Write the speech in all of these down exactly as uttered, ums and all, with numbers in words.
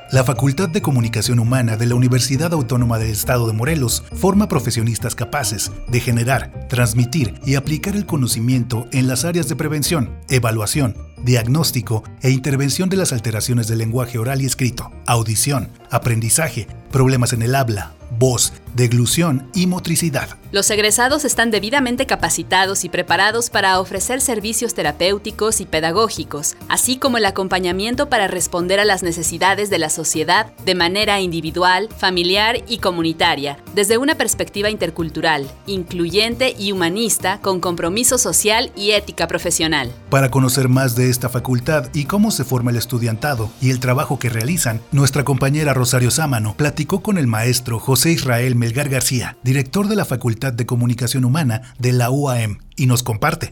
La Facultad de Comunicación Humana de la Universidad Autónoma del Estado de Morelos forma profesionistas capaces de generar, transmitir y aplicar el conocimiento en las áreas de prevención, evaluación, diagnóstico e intervención de las alteraciones del lenguaje oral y escrito, audición, aprendizaje, problemas en el habla, voz, deglución y motricidad. Los egresados están debidamente capacitados y preparados para ofrecer servicios terapéuticos y pedagógicos, así como el acompañamiento para responder a las necesidades de la sociedad de manera individual, familiar y comunitaria, desde una perspectiva intercultural, incluyente y humanista, con compromiso social y ética profesional. Para conocer más de esta facultad y cómo se forma el estudiantado y el trabajo que realizan, nuestra compañera Rosario Sámano platicó con el maestro José Israel Melgar García, director de la Facultad de Comunicación Humana de la U A M, y nos comparte.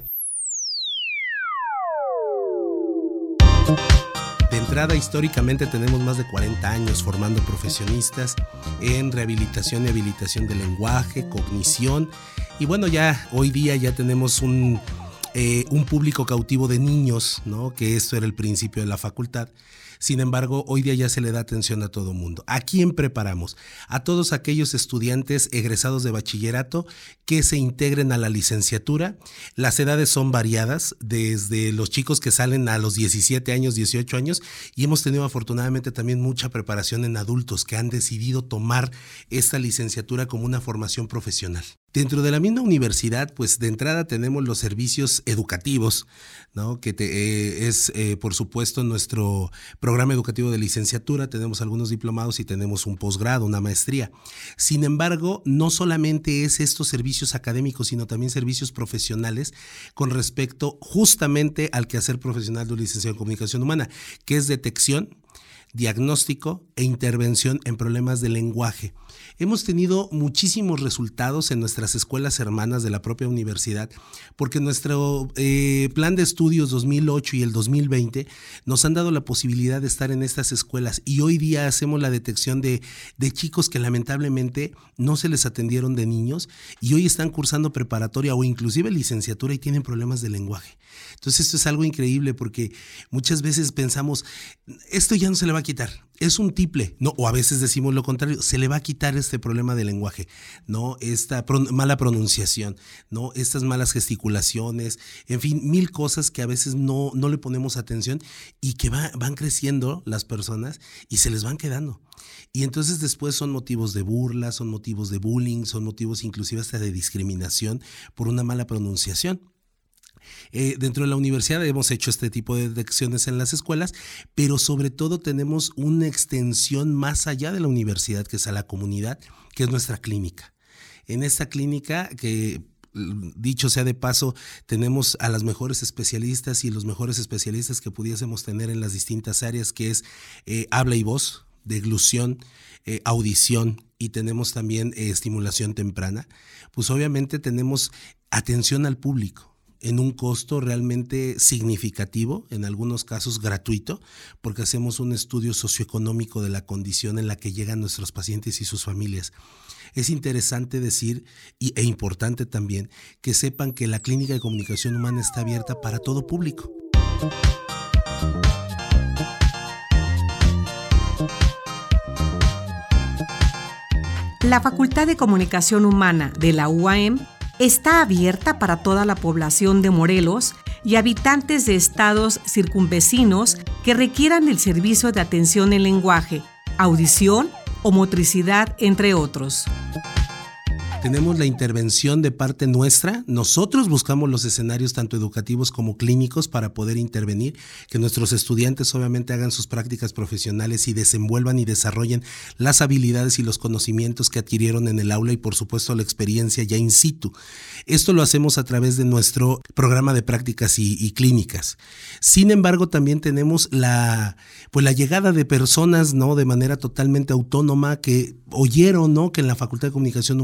De entrada, históricamente tenemos más de cuarenta años formando profesionistas en rehabilitación y habilitación del lenguaje, cognición, y bueno, ya hoy día ya tenemos un, eh, un público cautivo de niños, ¿no? Que esto era el principio de la facultad. Sin embargo, hoy día ya se le da atención a todo mundo. ¿A quién preparamos? A todos aquellos estudiantes egresados de bachillerato que se integren a la licenciatura. Las edades son variadas, desde los chicos que salen a los diecisiete años, dieciocho años, y hemos tenido afortunadamente también mucha preparación en adultos que han decidido tomar esta licenciatura como una formación profesional. Dentro de la misma universidad, pues de entrada tenemos los servicios educativos, ¿no? Que te, eh, es, eh, por supuesto, nuestro programa educativo de licenciatura. Tenemos algunos diplomados y tenemos un posgrado, una maestría. Sin embargo, no solamente es estos servicios académicos, sino también servicios profesionales con respecto justamente al quehacer profesional de un licenciado en comunicación humana, que es detección, diagnóstico e intervención en problemas de lenguaje. Hemos tenido muchísimos resultados en nuestras escuelas hermanas de la propia universidad, porque nuestro eh, plan de estudios dos mil ocho y el dos mil veinte nos han dado la posibilidad de estar en estas escuelas, y hoy día hacemos la detección de, de chicos que lamentablemente no se les atendieron de niños y hoy están cursando preparatoria o inclusive licenciatura y tienen problemas de lenguaje. Entonces esto es algo increíble, porque muchas veces pensamos, esto ya no se le va a quitar, es un tiple, no, o a veces decimos lo contrario, se le va a quitar este problema de lenguaje, no, esta pro- mala pronunciación, no, estas malas gesticulaciones, en fin, mil cosas que a veces no, no le ponemos atención y que va, van creciendo las personas y se les van quedando. Y entonces después son motivos de burla, son motivos de bullying, son motivos inclusive hasta de discriminación por una mala pronunciación. Eh, dentro de la universidad hemos hecho este tipo de detecciones en las escuelas, pero sobre todo tenemos una extensión más allá de la universidad, que es a la comunidad, que es nuestra clínica. En esta clínica, que dicho sea de paso, tenemos a las mejores especialistas y los mejores especialistas que pudiésemos tener en las distintas áreas, que es eh, habla y voz, deglución, eh, audición, y tenemos también eh, estimulación temprana. Pues obviamente tenemos atención al público en un costo realmente significativo, en algunos casos gratuito, porque hacemos un estudio socioeconómico de la condición en la que llegan nuestros pacientes y sus familias. Es interesante decir, y, e importante también, que sepan que la Clínica de Comunicación Humana está abierta para todo público. La Facultad de Comunicación Humana de la U A M está abierta para toda la población de Morelos y habitantes de estados circunvecinos que requieran el servicio de atención en lenguaje, audición o motricidad, entre otros. Tenemos la intervención de parte nuestra. Nosotros buscamos los escenarios tanto educativos como clínicos para poder intervenir, que nuestros estudiantes obviamente hagan sus prácticas profesionales y desenvuelvan y desarrollen las habilidades y los conocimientos que adquirieron en el aula y por supuesto la experiencia ya in situ. Esto lo hacemos a través de nuestro programa de prácticas y, y clínicas. Sin embargo, también tenemos la, pues la llegada de personas, ¿no?, de manera totalmente autónoma, que oyeron, ¿no?, que en la Facultad de Comunicación Humana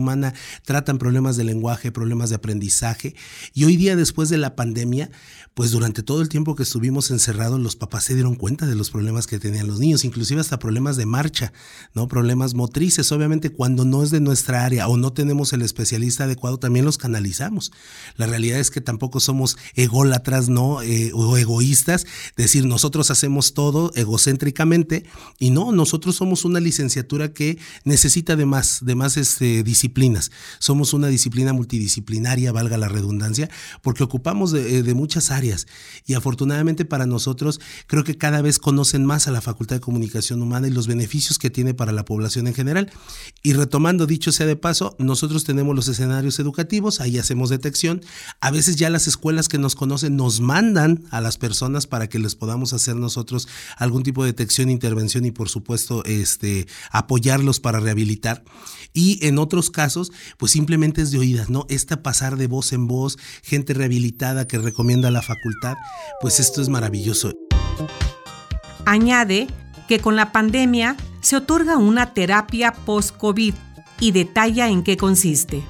tratan problemas de lenguaje, problemas de aprendizaje. Y hoy día, después de la pandemia, pues durante todo el tiempo que estuvimos encerrados, los papás se dieron cuenta de los problemas que tenían los niños, inclusive hasta problemas de marcha, ¿no? Problemas motrices. Obviamente, cuando no es de nuestra área o no tenemos el especialista adecuado, también los canalizamos. La realidad es que tampoco somos ególatras, ¿no? Eh, o egoístas, decir nosotros hacemos todo egocéntricamente, y no, nosotros somos una licenciatura que necesita de más, de más este, disciplinas. Somos una disciplina multidisciplinaria, valga la redundancia, porque ocupamos de, de muchas áreas. Y afortunadamente para nosotros, creo que cada vez conocen más a la Facultad de Comunicación Humana y los beneficios que tiene para la población en general. Y retomando, dicho sea de paso, nosotros tenemos los escenarios educativos, ahí hacemos detección. A veces ya las escuelas que nos conocen nos mandan a las personas para que les podamos hacer nosotros algún tipo de detección, intervención y por supuesto este, apoyarlos para rehabilitar. Y en otros casos, pues simplemente es de oídas, ¿no? Esta pasar de voz en voz, gente rehabilitada que recomienda a la facultad, pues esto es maravilloso. Añade que con la pandemia se otorga una terapia post-COVID y detalla en qué consiste.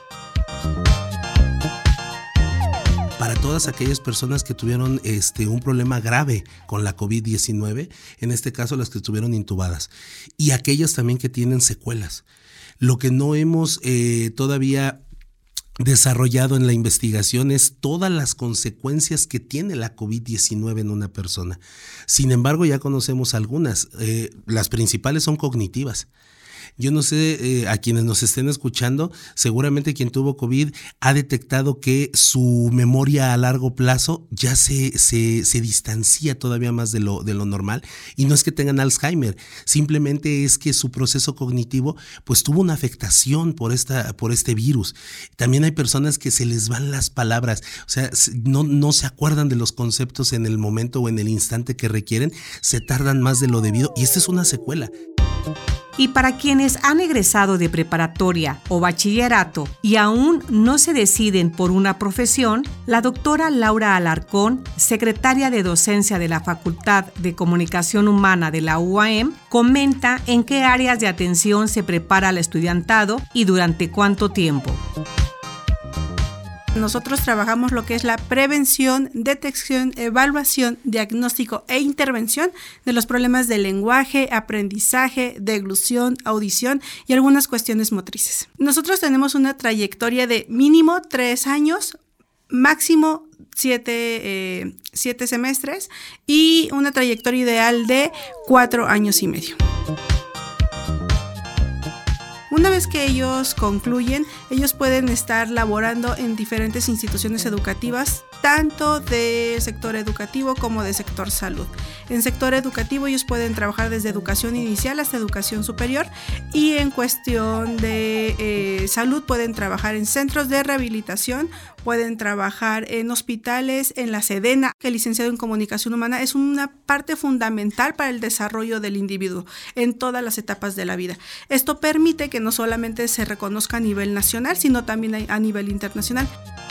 Para todas aquellas personas que tuvieron este, un problema grave con la covid diecinueve, en este caso las que estuvieron intubadas, y aquellas también que tienen secuelas. Lo que no hemos eh, todavía desarrollado en la investigación es todas las consecuencias que tiene la covid diecinueve en una persona. Sin embargo, ya conocemos algunas. Eh, las principales son cognitivas. Yo no sé, eh, a quienes nos estén escuchando, seguramente quien tuvo COVID ha detectado que su memoria a largo plazo ya se, se, se distancia todavía más de lo, de lo normal, y no es que tengan Alzheimer, simplemente es que su proceso cognitivo pues tuvo una afectación por, esta, por este virus. También hay personas que se les van las palabras, o sea, no, no se acuerdan de los conceptos en el momento o en el instante que requieren, se tardan más de lo debido, y esta es una secuela. Y para quienes han egresado de preparatoria o bachillerato y aún no se deciden por una profesión, la doctora Laura Alarcón, secretaria de docencia de la Facultad de Comunicación Humana de la U A M, comenta en qué áreas de atención se prepara al estudiantado y durante cuánto tiempo. Nosotros trabajamos lo que es la prevención, detección, evaluación, diagnóstico e intervención de los problemas de lenguaje, aprendizaje, deglución, audición y algunas cuestiones motrices. Nosotros tenemos una trayectoria de mínimo tres años, máximo siete, eh, siete semestres y una trayectoria ideal de cuatro años y medio. Una vez que ellos concluyen, ellos pueden estar laborando en diferentes instituciones educativas, tanto del sector educativo como del sector salud. En sector educativo ellos pueden trabajar desde educación inicial hasta educación superior, y en cuestión de eh, salud pueden trabajar en centros de rehabilitación, pueden trabajar en hospitales, en la SEDENA, que el licenciado en comunicación humana es una parte fundamental para el desarrollo del individuo en todas las etapas de la vida. Esto permite que no solamente se reconozca a nivel nacional, sino también a nivel internacional.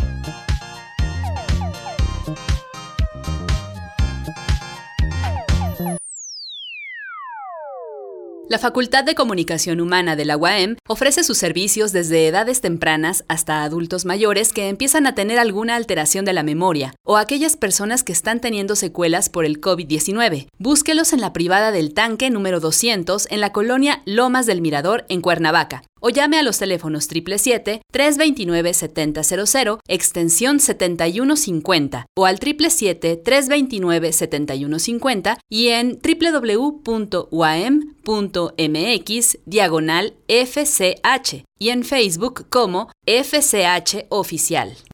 La Facultad de Comunicación Humana de la U A M ofrece sus servicios desde edades tempranas hasta adultos mayores que empiezan a tener alguna alteración de la memoria o aquellas personas que están teniendo secuelas por el covid diecinueve. Búsquelos en la privada del Tanque número doscientos en la colonia Lomas del Mirador en Cuernavaca, o llame a los teléfonos siete siete siete, tres dos nueve, siete cero cero cero, extensión setenta y uno cincuenta, o al siete siete siete, tres dos nueve, siete uno cinco cero y en w w w punto u a m punto m x diagonal F C H y en Facebook como F C H Oficial.